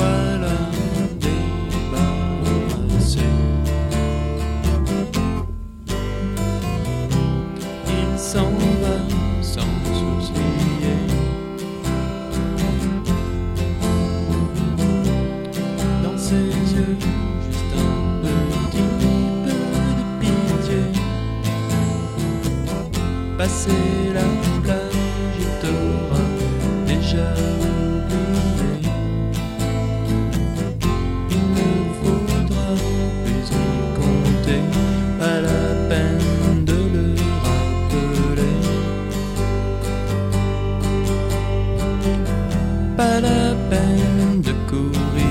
voilà débarrassé. Il s'en va sans soucier dans ses yeux juste un petit peu de pitié. Passer la plage, il t'aura déjà oublié. Il ne faudra plus y compter, pas la peine de le rappeler. Pas la peine de courir